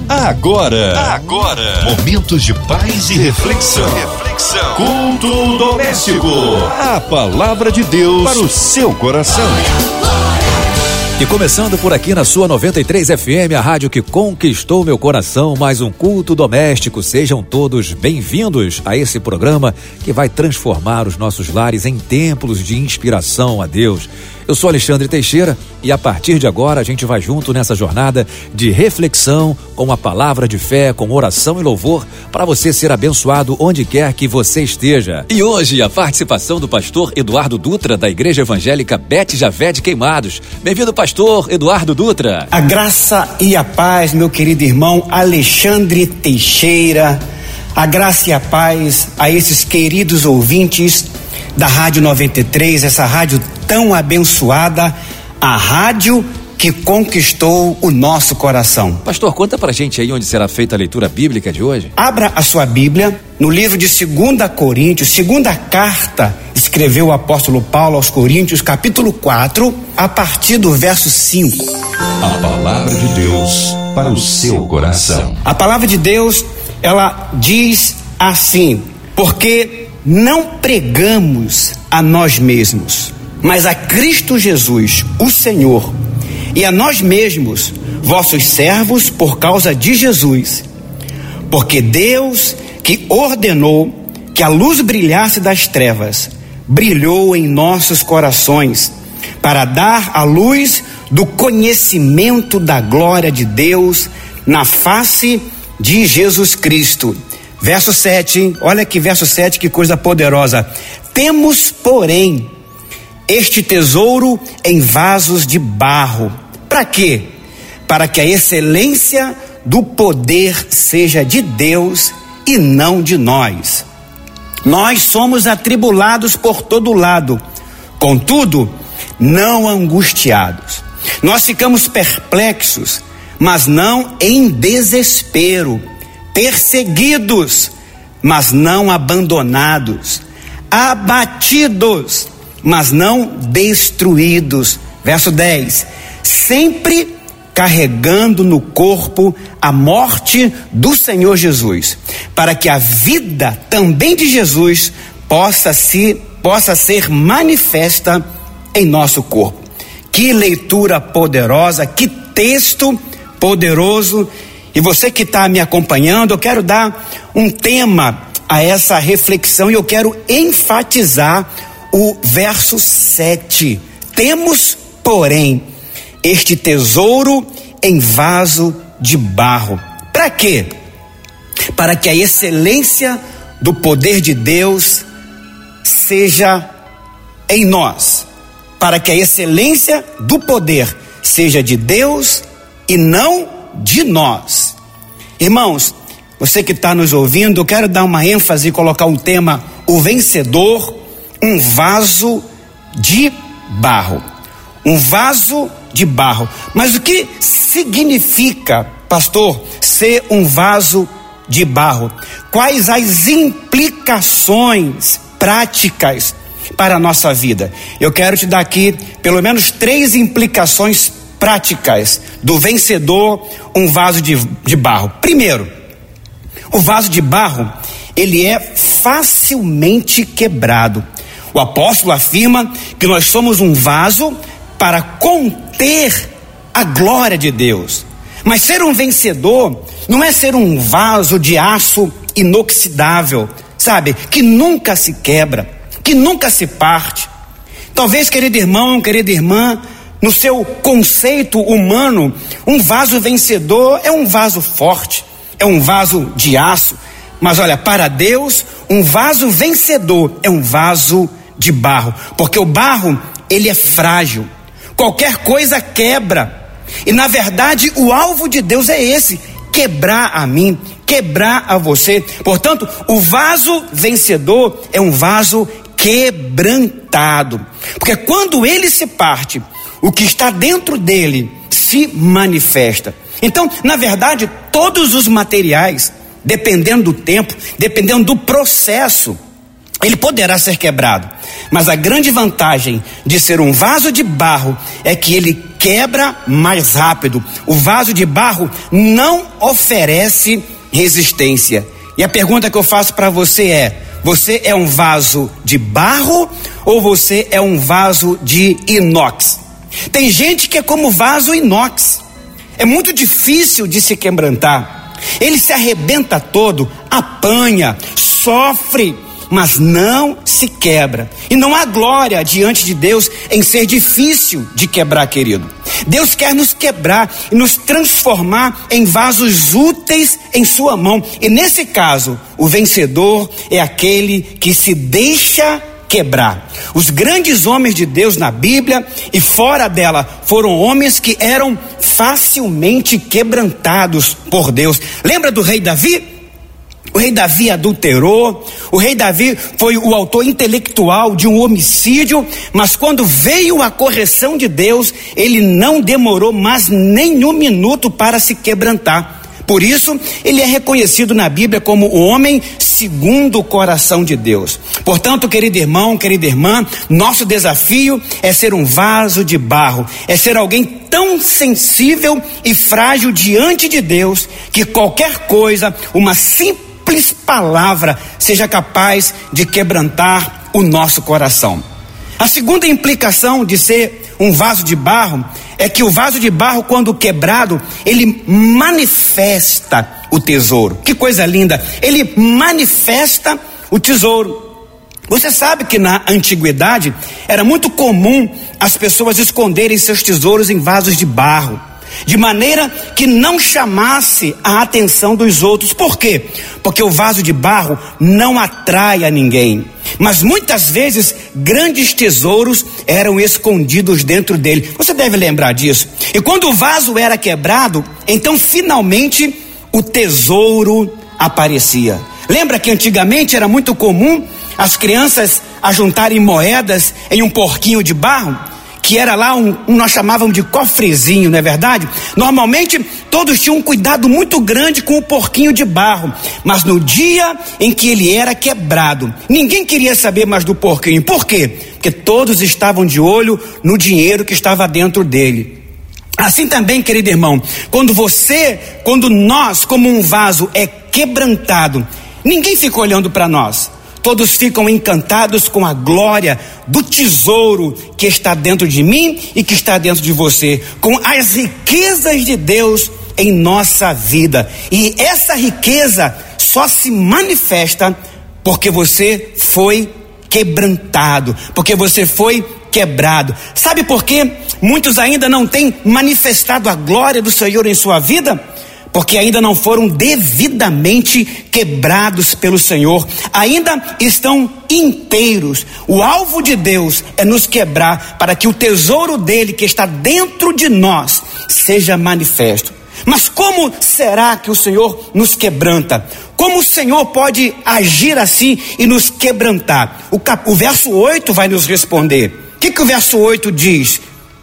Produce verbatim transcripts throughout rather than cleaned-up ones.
Agora, agora, momentos de paz e reflexão. Reflexão. Culto doméstico. A palavra de Deus para o seu coração. E começando por aqui na sua noventa e três F M, a rádio que conquistou meu coração, mais um culto doméstico. Sejam todos bem-vindos a esse programa que vai transformar os nossos lares em templos de inspiração a Deus. Eu sou Alexandre Teixeira e a partir de agora a gente vai junto nessa jornada de reflexão com a palavra de fé, com oração e louvor para você ser abençoado onde quer que você esteja. E hoje a participação do pastor Eduardo Dutra da Igreja Evangélica Bete Javé de Queimados. Bem-vindo, pastor Eduardo Dutra. A graça e a paz, meu querido irmão Alexandre Teixeira. A graça e a paz a esses queridos ouvintes da Rádio noventa e três, essa rádio tão abençoada, a rádio que conquistou o nosso coração. Pastor, conta pra gente aí onde será feita a leitura bíblica de hoje. Abra a sua Bíblia no livro de segunda Coríntios, segunda carta, escreveu o apóstolo Paulo aos Coríntios, capítulo quatro, a partir do verso cinco. A palavra de Deus para o seu coração. A palavra de Deus, ela diz assim: porque não pregamos a nós mesmos, mas a Cristo Jesus, o Senhor, e a nós mesmos, vossos servos, por causa de Jesus. Porque Deus, que ordenou que a luz brilhasse das trevas, brilhou em nossos corações, para dar a luz do conhecimento da glória de Deus na face de Jesus Cristo. Verso sete, olha que verso sete, que coisa poderosa. Temos, porém, este tesouro em vasos de barro. Para quê? Para que a excelência do poder seja de Deus e não de nós. Nós somos atribulados por todo lado, contudo, não angustiados. Nós ficamos perplexos, mas não em desespero. Perseguidos, mas não abandonados, abatidos, mas não destruídos. Verso dez, sempre carregando no corpo a morte do Senhor Jesus, para que a vida também de Jesus possa, se, possa ser manifesta em nosso corpo. Que leitura poderosa, que texto poderoso. E você que está me acompanhando, eu quero dar um tema a essa reflexão e eu quero enfatizar o verso sete. Temos, porém, este tesouro em vaso de barro. Para quê? Para que a excelência do poder de Deus seja em nós. Para que a excelência do poder seja de Deus e não de nós. Irmãos, você que está nos ouvindo, eu quero dar uma ênfase e colocar um tema: o vencedor, um vaso de barro. Um vaso de barro. Mas o que significa, pastor, ser um vaso de barro? Quais as implicações práticas para a nossa vida? Eu quero te dar aqui pelo menos três implicações práticas do vencedor, um vaso de, de barro. Primeiro, o vaso de barro, ele é facilmente quebrado. O apóstolo afirma que nós somos um vaso para conter a glória de Deus. Mas ser um vencedor não é ser um vaso de aço inoxidável, sabe, que nunca se quebra, que nunca se parte. Talvez, querido irmão, querida irmã, no seu conceito humano, um vaso vencedor é um vaso forte, é um vaso de aço. Mas olha, para Deus, um vaso vencedor é um vaso de barro, porque o barro, ele é frágil, qualquer coisa quebra. E na verdade, o alvo de Deus é esse: quebrar a mim, quebrar a você. Portanto, o vaso vencedor é um vaso quebrantado, porque quando ele se parte, o que está dentro dele se manifesta. Então, na verdade, todos os materiais, dependendo do tempo, dependendo do processo, ele poderá ser quebrado, mas a grande vantagem de ser um vaso de barro é que ele quebra mais rápido. O vaso de barro não oferece resistência. E a pergunta que eu faço para você é: você é um vaso de barro ou você é um vaso de inox? Tem gente que é como vaso inox, é muito difícil de se quebrantar, ele se arrebenta todo, apanha, sofre, mas não se quebra. E não há glória diante de Deus em ser difícil de quebrar, querido. Deus quer nos quebrar e nos transformar em vasos úteis em sua mão. E nesse caso, o vencedor é aquele que se deixa quebrar. Os grandes homens de Deus na Bíblia e fora dela foram homens que eram facilmente quebrantados por Deus. Lembra do rei Davi? O rei Davi adulterou, o rei Davi foi o autor intelectual de um homicídio, mas quando veio a correção de Deus, ele não demorou mais nem um minuto para se quebrantar. Por isso, ele é reconhecido na Bíblia como o homem segundo o coração de Deus. Portanto, querido irmão, querida irmã, nosso desafio é ser um vaso de barro, é ser alguém tão sensível e frágil diante de Deus, que qualquer coisa, uma simples simples palavra seja capaz de quebrantar o nosso coração. A segunda implicação de ser um vaso de barro é que o vaso de barro, quando quebrado, ele manifesta o tesouro. Que coisa linda! Ele manifesta o tesouro. Você sabe que na antiguidade era muito comum as pessoas esconderem seus tesouros em vasos de barro, de maneira que não chamasse a atenção dos outros. Por quê? Porque o vaso de barro não atrai a ninguém, mas muitas vezes grandes tesouros eram escondidos dentro dele. Você deve lembrar disso. E quando o vaso era quebrado, então finalmente o tesouro aparecia. Lembra que antigamente era muito comum as crianças ajuntarem moedas em um porquinho de barro? Que era lá um, um, nós chamávamos de cofrezinho, não é verdade? Normalmente todos tinham um cuidado muito grande com o porquinho de barro, mas no dia em que ele era quebrado, ninguém queria saber mais do porquinho. Por quê? Porque todos estavam de olho no dinheiro que estava dentro dele. Assim também, querido irmão, quando você, quando nós, como um vaso, é quebrantado, ninguém fica olhando para nós. Todos ficam encantados com a glória do tesouro que está dentro de mim e que está dentro de você, com as riquezas de Deus em nossa vida. E essa riqueza só se manifesta porque você foi quebrantado, porque você foi quebrado. Sabe por quê? Muitos ainda não têm manifestado a glória do Senhor em sua vida? Porque ainda não foram devidamente quebrados pelo Senhor, ainda estão inteiros. O alvo de Deus é nos quebrar para que o tesouro dele que está dentro de nós seja manifesto. Mas como será que o Senhor nos quebranta? Como o Senhor pode agir assim e nos quebrantar? O, cap, o verso oito vai nos responder. O que, que o verso oito diz?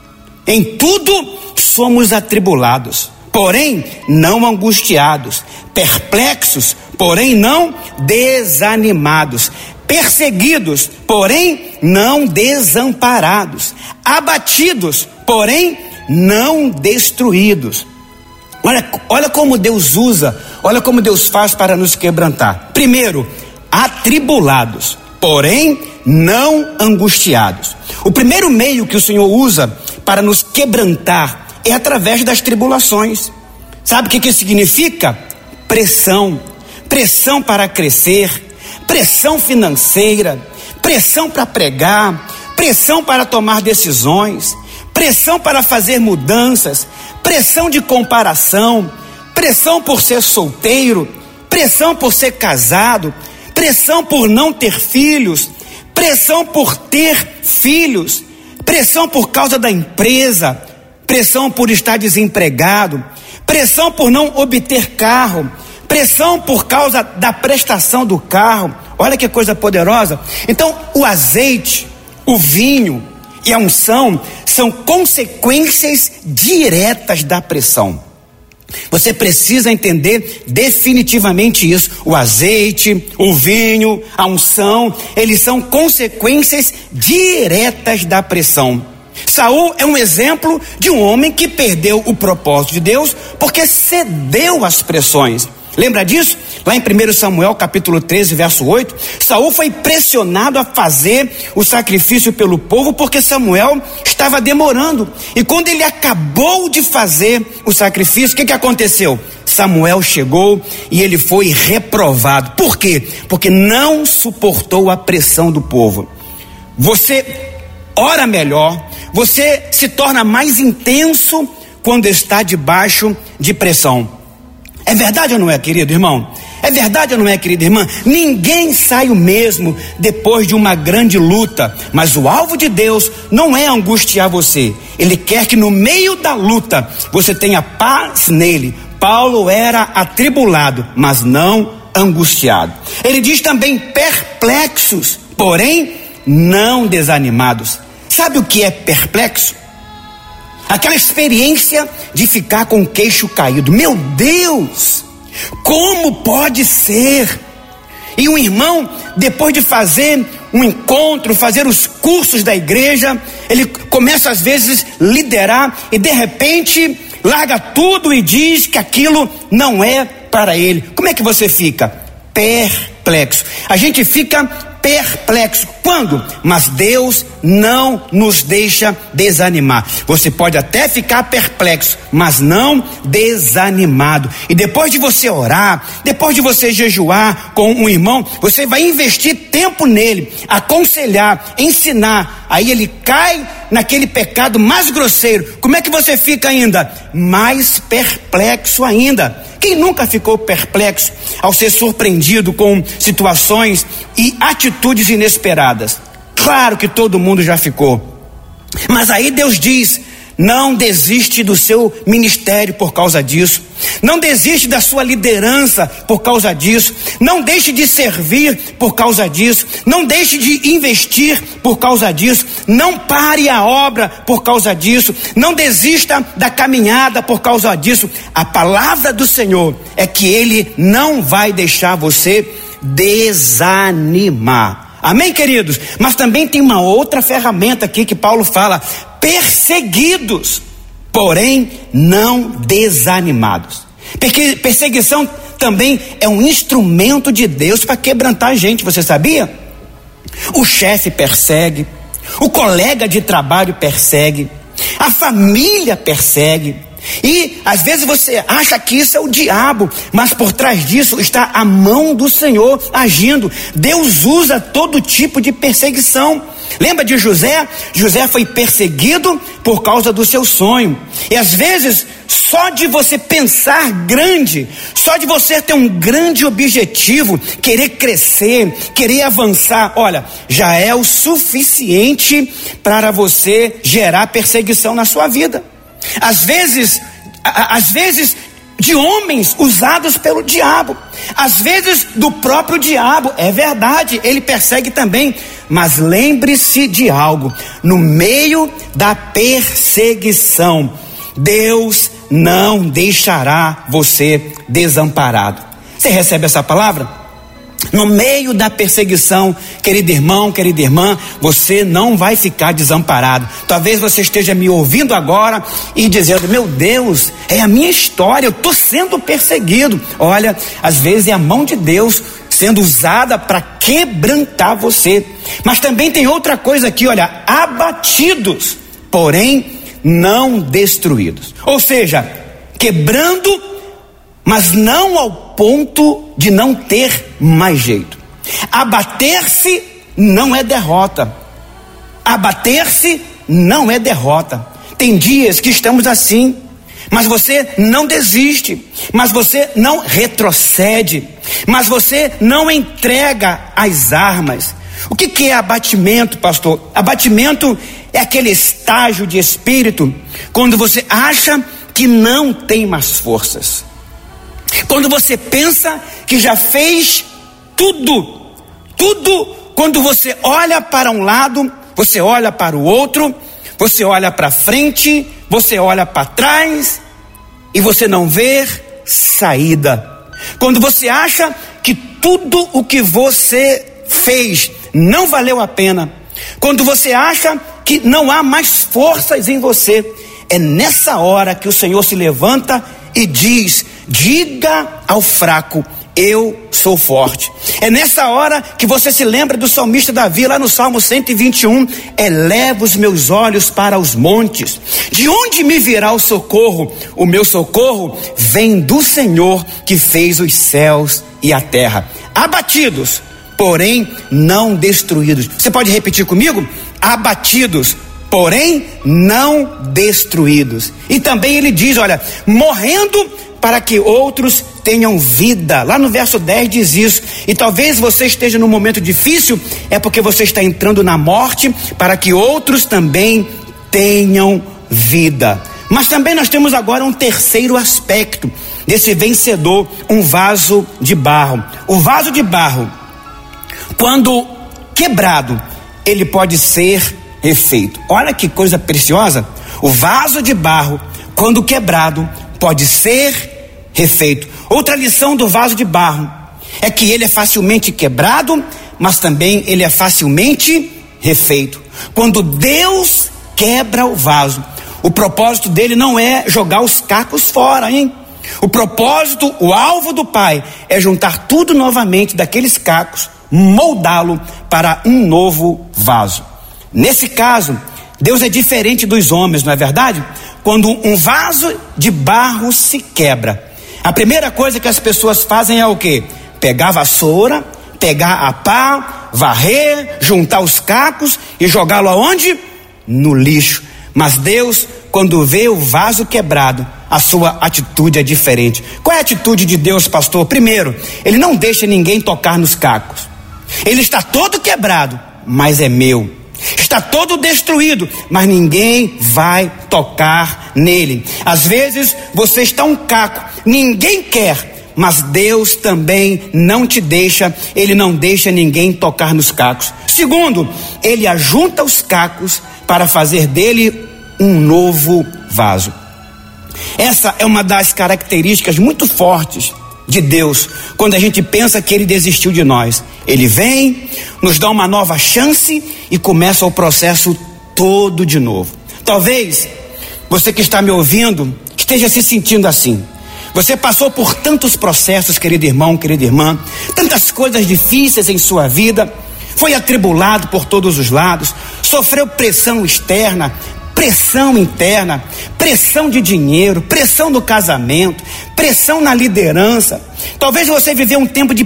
Em tudo somos atribulados, porém não angustiados, perplexos, porém não desanimados, perseguidos, porém não desamparados, abatidos, porém não destruídos. Olha, olha como Deus usa, olha como Deus faz para nos quebrantar. Primeiro, atribulados, porém não angustiados. O primeiro meio que o Senhor usa para nos quebrantar é através das tribulações. Sabe o que que significa? Pressão, pressão para crescer, pressão financeira, pressão para pregar, pressão para tomar decisões, pressão para fazer mudanças, pressão de comparação, pressão por ser solteiro, pressão por ser casado, pressão por não ter filhos, pressão por ter filhos, pressão por causa da empresa, pressão por estar desempregado, pressão por não obter carro, pressão por causa da prestação do carro. Olha que coisa poderosa. Então, o azeite, o vinho e a unção são consequências diretas da pressão. Você precisa entender definitivamente isso. O azeite, o vinho, a unção, eles são consequências diretas da pressão. Saul é um exemplo de um homem que perdeu o propósito de Deus porque cedeu às pressões. Lembra disso? Lá em primeiro Samuel capítulo treze, verso oito, Saul foi pressionado a fazer o sacrifício pelo povo porque Samuel estava demorando. E quando ele acabou de fazer o sacrifício, o que que aconteceu? Samuel chegou e ele foi reprovado. Por quê? Porque não suportou a pressão do povo. Você ora melhor, você se torna mais intenso quando está debaixo de pressão. É verdade ou não é, querido irmão? É verdade ou não é, querida irmã? Ninguém sai o mesmo depois de uma grande luta, mas o alvo de Deus não é angustiar você. Ele quer que no meio da luta você tenha paz nele. Paulo era atribulado, mas não angustiado. Ele diz também perplexos, porém não desanimados. Sabe o que é perplexo? Aquela experiência de ficar com o queixo caído. Meu Deus, como pode ser? E um irmão, depois de fazer um encontro, fazer os cursos da igreja, ele começa às vezes a liderar e de repente larga tudo e diz que aquilo não é para ele. Como é que você fica? Perplexo. A gente fica perplexo. Quando? Mas Deus não nos deixa desanimar. Você pode até ficar perplexo, mas não desanimado. E depois de você orar, depois de você jejuar com um irmão, você vai investir tempo nele, aconselhar, ensinar. Aí ele cai naquele pecado mais grosseiro. Como é que você fica ainda? Mais perplexo ainda. Quem nunca ficou perplexo ao ser surpreendido com situações e atitudes inesperadas? Claro que todo mundo já ficou. Mas aí Deus diz: não desiste do seu ministério por causa disso. Não desiste da sua liderança por causa disso. Não deixe de servir por causa disso. Não deixe de investir por causa disso. Não pare a obra por causa disso. Não desista da caminhada por causa disso. A palavra do Senhor é que Ele não vai deixar você desanimar. Amém, queridos? Mas também tem uma outra ferramenta aqui que Paulo fala: perseguidos, porém não desanimados. Porque perseguição também é um instrumento de Deus para quebrantar a gente, você sabia? O chefe persegue, o colega de trabalho persegue, a família persegue. E às vezes você acha que isso é o diabo, mas por trás disso está a mão do Senhor agindo. Deus usa todo tipo de perseguição. Lembra de José? José foi perseguido por causa do seu sonho. E às vezes, só de você pensar grande, só de você ter um grande objetivo, querer crescer, querer avançar, olha, já é o suficiente para você gerar perseguição na sua vida. Às vezes, às vezes de homens usados pelo diabo, às vezes do próprio diabo, é verdade, ele persegue também, mas lembre-se de algo: no meio da perseguição, Deus não deixará você desamparado. Você recebe essa palavra? No meio da perseguição, querido irmão, querida irmã, você não vai ficar desamparado. Talvez você esteja me ouvindo agora e dizendo: meu Deus, é a minha história, eu estou sendo perseguido. Olha, às vezes é a mão de Deus sendo usada para quebrantar você. Mas também tem outra coisa aqui, olha: abatidos, porém não destruídos. Ou seja, quebrando, mas não ao ponto de não ter mais jeito. Abater-se não é derrota. Abater-se não é derrota. Tem dias que estamos assim, mas você não desiste, mas você não retrocede, mas você não entrega as armas. O que que é abatimento, pastor? Abatimento é aquele estágio de espírito quando você acha que não tem mais forças. Quando você pensa que já fez tudo, tudo, quando você olha para um lado, você olha para o outro, você olha para frente, você olha para trás, e você não vê saída. Quando você acha que tudo o que você fez não valeu a pena. Quando você acha que não há mais forças em você. É nessa hora que o Senhor se levanta e diz: diga ao fraco, eu sou forte. É nessa hora que você se lembra do salmista Davi, lá no Salmo cento e vinte e um: eleva os meus olhos para os montes, de onde me virá o socorro? O meu socorro vem do Senhor que fez os céus e a terra. Abatidos, porém não destruídos. Você pode repetir comigo? Abatidos, porém não destruídos. E também ele diz, olha, morrendo para que outros tenham vida. Lá no verso dez diz isso. E talvez você esteja num momento difícil, é porque você está entrando na morte para que outros também tenham vida. Mas também nós temos agora um terceiro aspecto desse vencedor, um vaso de barro. O vaso de barro, quando quebrado, ele pode ser refeito. Olha que coisa preciosa. O vaso de barro, quando quebrado, pode ser refeito. Outra lição do vaso de barro é que ele é facilmente quebrado, mas também ele é facilmente refeito. Quando Deus quebra o vaso, o propósito dele não é jogar os cacos fora, hein? O propósito, o alvo do Pai é juntar tudo novamente daqueles cacos, moldá-lo para um novo vaso. Nesse caso, Deus é diferente dos homens, não é verdade? Quando um vaso de barro se quebra, a primeira coisa que as pessoas fazem é o quê? Pegar a vassoura, pegar a pá, varrer, juntar os cacos e jogá-lo aonde? No lixo. Mas Deus, quando vê o vaso quebrado, a sua atitude é diferente. Qual é a atitude de Deus, pastor? Primeiro, ele não deixa ninguém tocar nos cacos. Ele está todo quebrado, mas é meu. Está todo destruído, mas ninguém vai tocar nele. Às vezes você está um caco, ninguém quer, mas Deus também não te deixa, ele não deixa ninguém tocar nos cacos. Segundo, ele ajunta os cacos para fazer dele um novo vaso. Essa é uma das características muito fortes de Deus, quando a gente pensa que ele desistiu de nós. Ele vem, nos dá uma nova chance e começa o processo todo de novo. Talvez você que está me ouvindo esteja se sentindo assim. Você passou por tantos processos, querido irmão, querida irmã, tantas coisas difíceis em sua vida, foi atribulado por todos os lados, sofreu pressão externa, pressão interna, pressão de dinheiro, pressão no casamento, pressão na liderança. Talvez você viveu um tempo de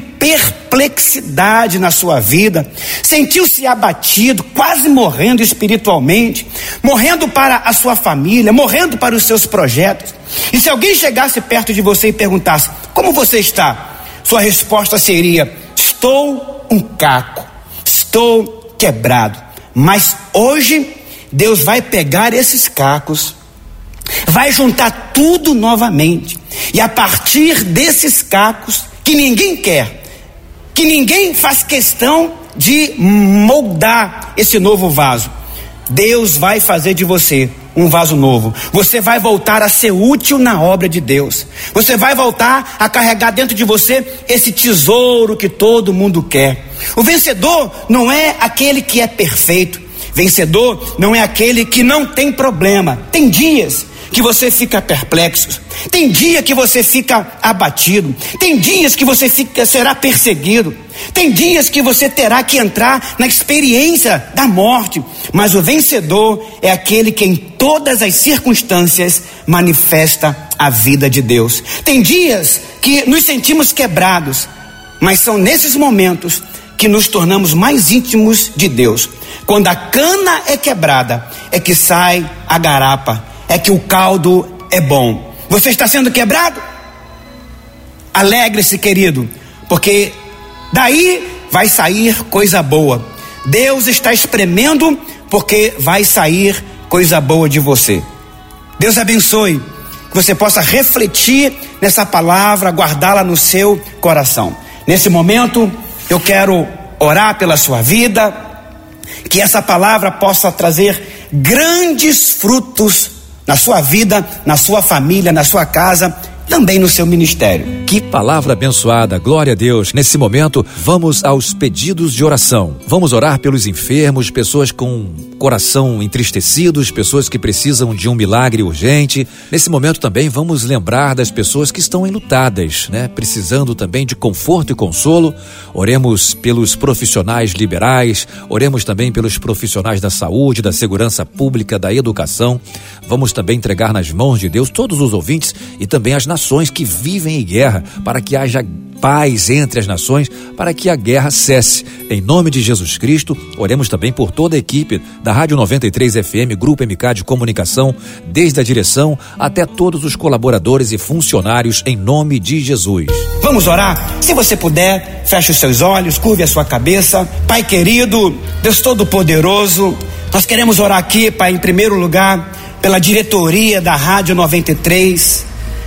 perplexidade na sua vida, sentiu-se abatido, quase morrendo espiritualmente, morrendo para a sua família, morrendo para os seus projetos. E se alguém chegasse perto de você e perguntasse: como você está? Sua resposta seria: estou um caco, estou quebrado. Mas hoje Deus vai pegar esses cacos, vai juntar tudo novamente, e a partir desses cacos que ninguém quer, que ninguém faz questão de moldar esse novo vaso, Deus vai fazer de você um vaso novo. Você vai voltar a ser útil na obra de Deus. Você vai voltar a carregar dentro de você esse tesouro que todo mundo quer. O vencedor não é aquele que é perfeito. Vencedor não é aquele que não tem problema. Tem dias que você fica perplexo, tem dia que você fica abatido, tem dias que você fica, será perseguido, tem dias que você terá que entrar na experiência da morte. Mas o vencedor é aquele que em todas as circunstâncias manifesta a vida de Deus. Tem dias que nos sentimos quebrados, mas são nesses momentos que nos tornamos mais íntimos de Deus. Quando a cana é quebrada, é que sai a garapa, é que o caldo é bom. Você está sendo quebrado? Alegre-se, querido, porque daí vai sair coisa boa. Deus está espremendo, porque vai sair coisa boa de você. Deus abençoe, que você possa refletir nessa palavra, guardá-la no seu coração. Nesse momento, eu quero orar pela sua vida, que essa palavra possa trazer grandes frutos na sua vida, na sua família, na sua casa, também no seu ministério. Que palavra abençoada, glória a Deus. Nesse momento, vamos aos pedidos de oração. Vamos orar pelos enfermos, pessoas com coração entristecidos, pessoas que precisam de um milagre urgente. Nesse momento também vamos lembrar das pessoas que estão enlutadas, né? Precisando também de conforto e consolo. Oremos pelos profissionais liberais, oremos também pelos profissionais da saúde, da segurança pública, da educação. Vamos também entregar nas mãos de Deus todos os ouvintes e também as nações que vivem em guerra, para que haja paz entre as nações, para que a guerra cesse. Em nome de Jesus Cristo, oremos também por toda a equipe da Rádio noventa e três F M, Grupo M K de Comunicação, desde a direção até todos os colaboradores e funcionários, em nome de Jesus. Vamos orar? Se você puder, feche os seus olhos, curve a sua cabeça. Pai querido, Deus Todo-Poderoso, nós queremos orar aqui, Pai, em primeiro lugar, pela diretoria da Rádio noventa e três,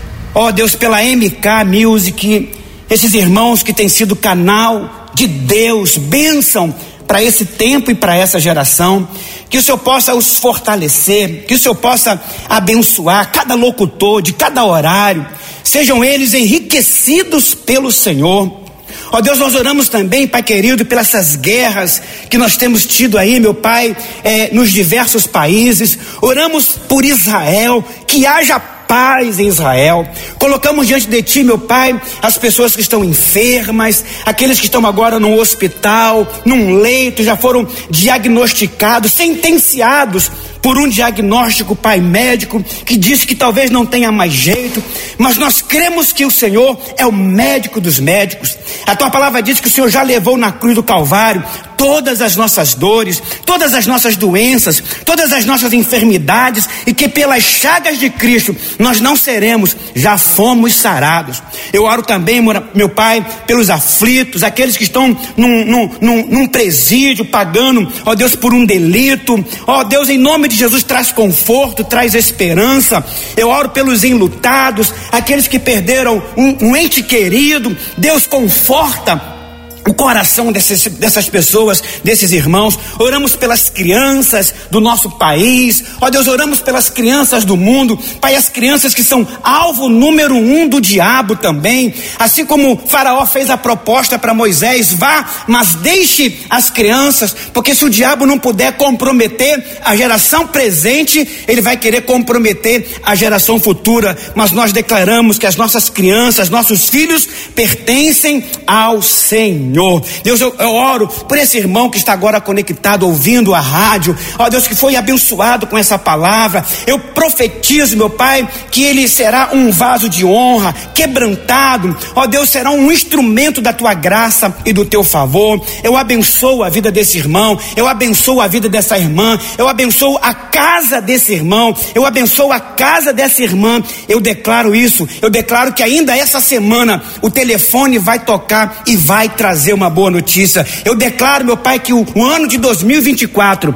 ó oh, Deus, pela M K Music, esses irmãos que têm sido canal de Deus, bênção para esse tempo e para essa geração. Que o Senhor possa os fortalecer, que o Senhor possa abençoar cada locutor de cada horário, sejam eles enriquecidos pelo Senhor. Ó oh Deus, nós oramos também, Pai querido, pelas essas guerras que nós temos tido aí, meu Pai, eh, nos diversos países. Oramos por Israel, que haja paz em Israel. Colocamos diante de Ti, meu Pai, as pessoas que estão enfermas, aqueles que estão agora no hospital, num leito, já foram diagnosticados, sentenciados por um diagnóstico, Pai, médico, que disse que talvez não tenha mais jeito, mas nós cremos que o Senhor é o médico dos médicos. A Tua palavra diz que o Senhor já levou na cruz do Calvário todas as nossas dores, todas as nossas doenças, todas as nossas enfermidades, e que pelas chagas de Cristo nós não seremos, já fomos sarados. Eu oro também, meu Pai, pelos aflitos, aqueles que estão num, num, num, num presídio, pagando, ó Deus, por um delito. Ó Deus, em nome de Jesus, traz conforto, traz esperança. Eu oro pelos enlutados, aqueles que perderam um, um ente querido. Deus, conforta o coração dessas, dessas pessoas, desses irmãos. Oramos pelas crianças do nosso país, ó Deus, oramos pelas crianças do mundo, Pai, as crianças que são alvo número um do diabo também, assim como Faraó fez a proposta para Moisés: vá, mas deixe as crianças, porque se o diabo não puder comprometer a geração presente, ele vai querer comprometer a geração futura. Mas nós declaramos que as nossas crianças, nossos filhos pertencem ao Senhor. Deus, eu, eu oro por esse irmão que está agora conectado, ouvindo a rádio, ó Deus, que foi abençoado com essa palavra. Eu profetizo, meu Pai, que ele será um vaso de honra, quebrantado, ó Deus, será um instrumento da Tua graça e do Teu favor. Eu abençoo a vida desse irmão, eu abençoo a vida dessa irmã, eu abençoo a casa desse irmão, eu abençoo a casa dessa irmã. Eu declaro isso, eu declaro que ainda essa semana o telefone vai tocar e vai trazer uma boa notícia. Eu declaro, meu Pai, que o, o ano de dois mil e vinte e quatro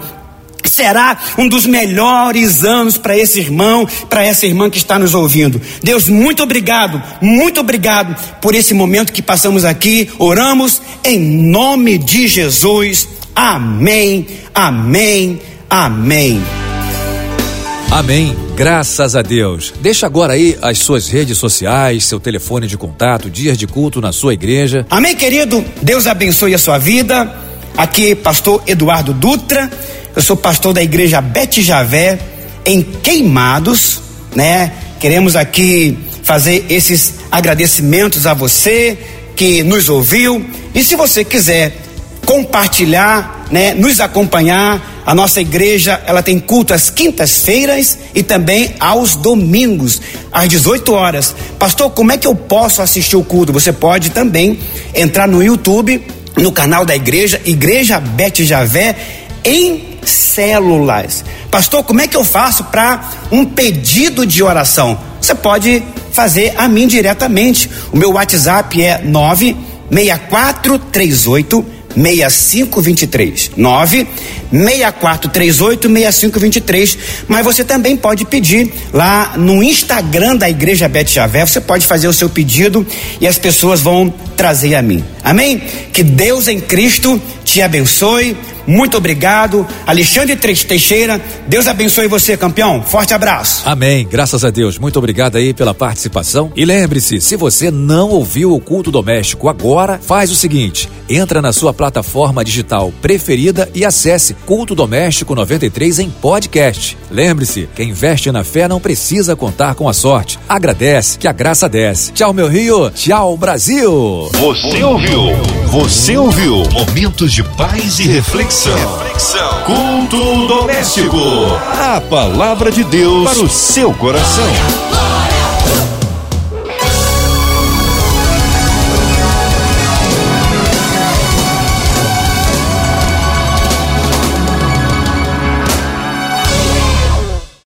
será um dos melhores anos para esse irmão, para essa irmã que está nos ouvindo. Deus, muito obrigado, muito obrigado por esse momento que passamos aqui. Oramos em nome de Jesus. Amém, amém, amém. Amém, graças a Deus. Deixa agora aí as suas redes sociais, seu telefone de contato, dias de culto na sua igreja. Amém, querido, Deus abençoe a sua vida. Aqui, pastor Eduardo Dutra, eu sou pastor da igreja Bete Javé, em Queimados, né? Queremos aqui fazer esses agradecimentos a você que nos ouviu, e se você quiser compartilhar, né, nos acompanhar, a nossa igreja, ela tem culto às quintas-feiras e também aos domingos, às dezoito horas. Pastor, como é que eu posso assistir o culto? Você pode também entrar no YouTube, no canal da igreja, Igreja Bete Javé, em células. Pastor, como é que eu faço para um pedido de oração? Você pode fazer a mim diretamente. O meu WhatsApp é nove seis quatro três oito seis cinco dois três. nove seis quatro três oito seis cinco dois três. Mas você também pode pedir lá no Instagram da Igreja Beth Javé. Você pode fazer o seu pedido e as pessoas vão trazer a mim. Amém? Que Deus em Cristo te abençoe. Muito obrigado, Alexandre Teixeira. Deus abençoe você, campeão. Forte abraço. Amém. Graças a Deus. Muito obrigado aí pela participação. E lembre-se, se você não ouviu o Culto Doméstico agora, faz o seguinte: entra na sua plataforma digital preferida e acesse Culto Doméstico noventa e três em podcast. Lembre-se, quem investe na fé não precisa contar com a sorte. Agradece, que a graça desce. Tchau, meu Rio. Tchau, Brasil. Você ouviu? Você ouviu? Momentos de paz e reflexão. Reflexão. Culto doméstico. A palavra de Deus para o seu coração.